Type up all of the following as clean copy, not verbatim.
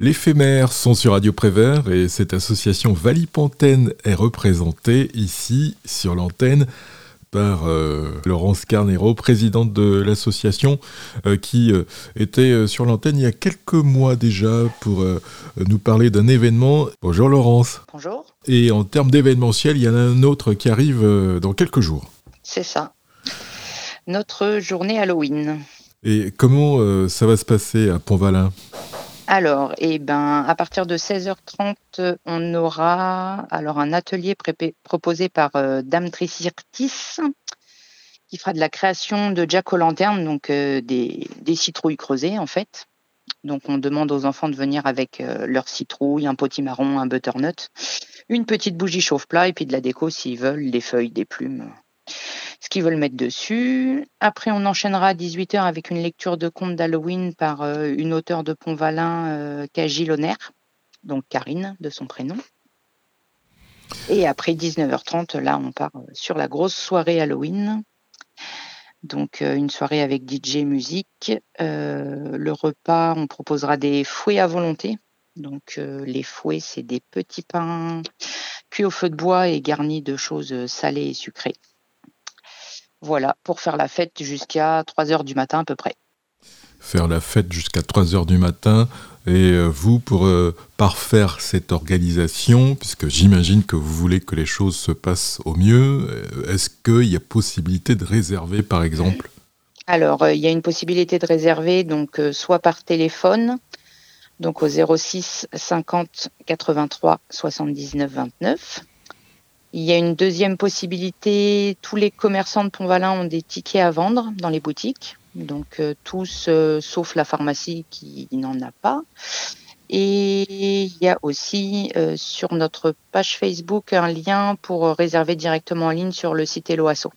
L'éphémère sont sur Radio Prévert et cette association Valipantaine est représentée ici sur l'antenne par Laurence Carnero, présidente de l'association, qui était sur l'antenne il y a quelques mois déjà pour nous parler d'un événement. Bonjour Laurence. Bonjour. Et en termes d'événementiel, il y en a un autre qui arrive dans quelques jours. C'est ça. Notre journée Halloween. Et comment ça va se passer à Pont-Valin ? Alors, à partir de 16h30, on aura un atelier proposé par Dame Tricirtis, qui fera de la création de jack-o'-lanterne, donc des citrouilles creusées en fait. Donc on demande aux enfants de venir avec leurs citrouilles, un potimarron, un butternut, une petite bougie chauffe-plat et puis de la déco s'ils veulent, des feuilles, des plumes, ce qu'ils veulent mettre dessus. Après, on enchaînera à 18h avec une lecture de contes d'Halloween par une auteure de Pont-Valin, Kaji Loner, donc Karine de son prénom. Et après 19h30, là, on part sur la grosse soirée Halloween. Donc, une soirée avec DJ musique. Le repas, on proposera des fouets à volonté. Donc, les fouets, c'est des petits pains cuits au feu de bois et garnis de choses salées et sucrées. Voilà, pour faire la fête jusqu'à 3h du matin à peu près. Faire la fête jusqu'à 3h du matin. Et vous, pour parfaire cette organisation, puisque j'imagine que vous voulez que les choses se passent au mieux, est-ce qu'il y a possibilité de réserver, par exemple ? Alors, il y a une possibilité de réserver, donc soit par téléphone, donc au 06 50 83 79 29. Il y a une deuxième possibilité, tous les commerçants de Pont-Valin ont des tickets à vendre dans les boutiques. Donc tous, sauf la pharmacie qui n'en a pas. Et il y a aussi sur notre page Facebook un lien pour réserver directement en ligne sur le site Helloasso.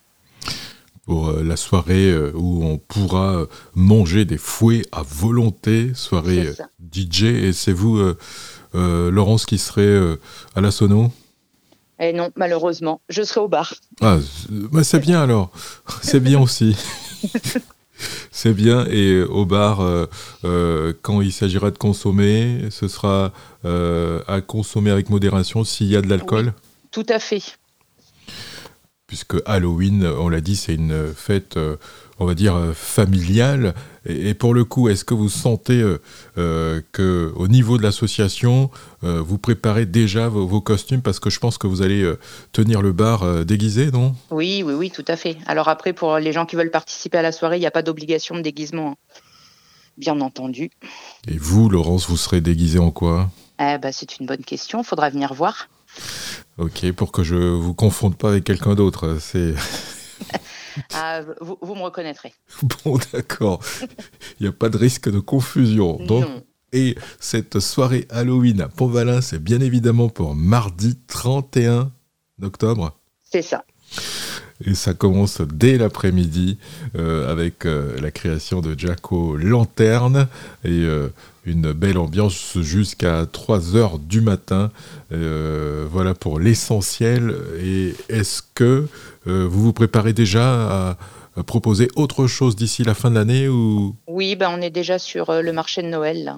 Pour la soirée où on pourra manger des fouets à volonté, soirée DJ. Et c'est vous, Laurence, qui serez à la sono ? Eh non, malheureusement, je serai au bar. Ah, c'est bien alors, c'est bien aussi. C'est bien, et au bar, quand il s'agira de consommer, ce sera à consommer avec modération s'il y a de l'alcool ? Oui, tout à fait. Puisque Halloween, on l'a dit, c'est une fête, on va dire, familiale. Et pour le coup, est-ce que vous sentez qu'au niveau de l'association, vous préparez déjà vos costumes ? Parce que je pense que vous allez tenir le bar déguisé, non ? Oui, tout à fait. Alors après, pour les gens qui veulent participer à la soirée, il n'y a pas d'obligation de déguisement, hein. Bien entendu. Et vous, Laurence, vous serez déguisée en quoi ? C'est une bonne question, il faudra venir voir. Ok, pour que je vous confonde pas avec quelqu'un d'autre, c'est... Vous me reconnaîtrez. Bon, d'accord. Il n'y a pas de risque de confusion. Donc, non. Et cette soirée Halloween à Pont-Valin, c'est bien évidemment pour mardi 31 octobre. C'est ça. Et ça commence dès l'après-midi avec la création de jack-o'-lanterne et une belle ambiance jusqu'à 3h du matin. Voilà pour l'essentiel. Et est-ce que vous vous préparez déjà à proposer autre chose d'ici la fin de l'année ou... Oui, on est déjà sur le marché de Noël là,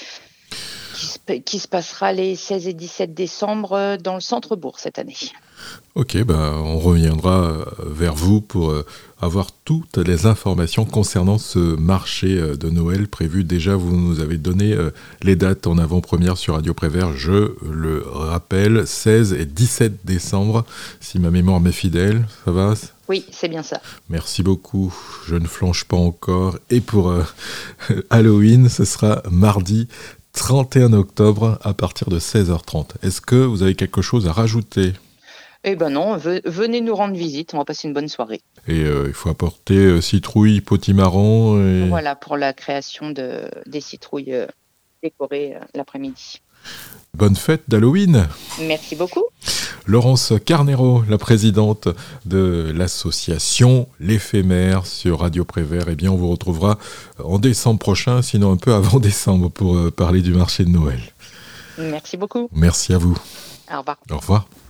qui se passera les 16 et 17 décembre dans le centre-bourg cette année. Ok, on reviendra vers vous pour avoir toutes les informations concernant ce marché de Noël prévu. Déjà, vous nous avez donné les dates en avant-première sur Radio Prévert. Je le rappelle, 16 et 17 décembre, si ma mémoire m'est fidèle. Ça va ? Oui, c'est bien ça. Merci beaucoup. Je ne flanche pas encore. Et pour Halloween, ce sera mardi 31 octobre à partir de 16h30. Est-ce que vous avez quelque chose à rajouter ? Non, venez nous rendre visite, on va passer une bonne soirée. Et il faut apporter citrouilles, potimarron. Et... Voilà, pour la création des citrouilles décorées l'après-midi. Bonne fête d'Halloween. Merci beaucoup. Laurence Carnero, la présidente de l'association L'Éphémère sur Radio Prévert. Eh bien, on vous retrouvera en décembre prochain, sinon un peu avant décembre, pour parler du marché de Noël. Merci beaucoup. Merci à vous. Au revoir. Au revoir.